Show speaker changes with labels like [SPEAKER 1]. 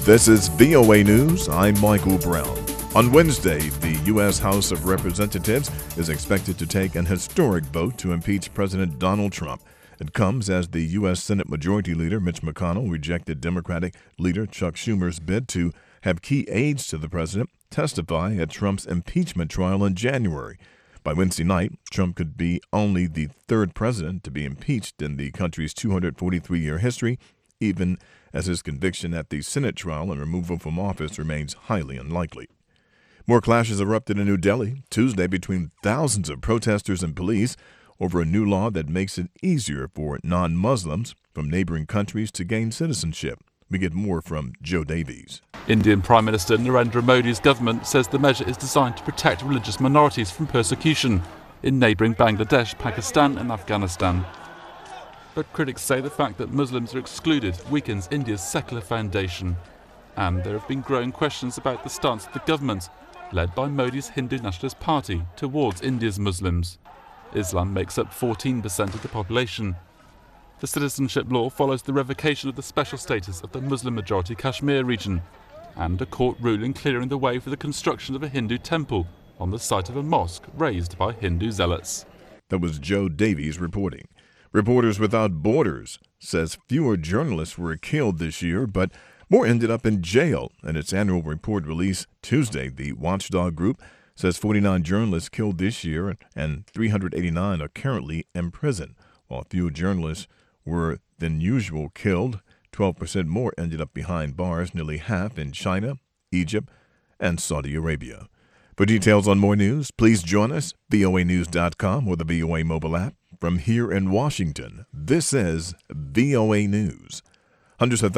[SPEAKER 1] This is VOA News. I'm Michael Brown. On Wednesday, the U.S. House of Representatives is expected to take an historic vote to impeach President Donald Trump. It comes as the U.S. Senate Majority Leader Mitch McConnell rejected Democratic leader Chuck Schumer's bid to have key aides to the president testify at Trump's impeachment trial in January. By Wednesday night, Trump could be only the third president to be impeached in the country's 243-year history, even as his conviction at the Senate trial and removal from office remains highly unlikely. More clashes erupted in New Delhi Tuesday between thousands of protesters and police over a new law that makes it easier for non-Muslims from neighboring countries to gain citizenship. We get more from Joe Davies.
[SPEAKER 2] Indian Prime Minister Narendra Modi's government says the measure is designed to protect religious minorities from persecution in neighbouring Bangladesh, Pakistan and Afghanistan. But critics say the fact that Muslims are excluded weakens India's secular foundation. And there have been growing questions about the stance of the government, led by Modi's Hindu Nationalist Party, towards India's Muslims. Islam makes up 14% of the population. The citizenship law follows the revocation of the special status of the Muslim-majority Kashmir region, and a court ruling clearing the way for the construction of a Hindu temple on the site of a mosque raised by Hindu zealots.
[SPEAKER 1] That was Joe Davies reporting. Reporters Without Borders says fewer journalists were killed this year, but more ended up in jail. In its annual report released Tuesday, the Watchdog Group says 49 journalists killed this year and 389 are currently in prison. While fewer journalists were than usual killed, 12% more ended up behind bars, nearly half in China, Egypt, and Saudi Arabia. For details on more news, please join us, voanews.com or the VOA mobile app. From here in Washington, this is VOA News. Hundreds of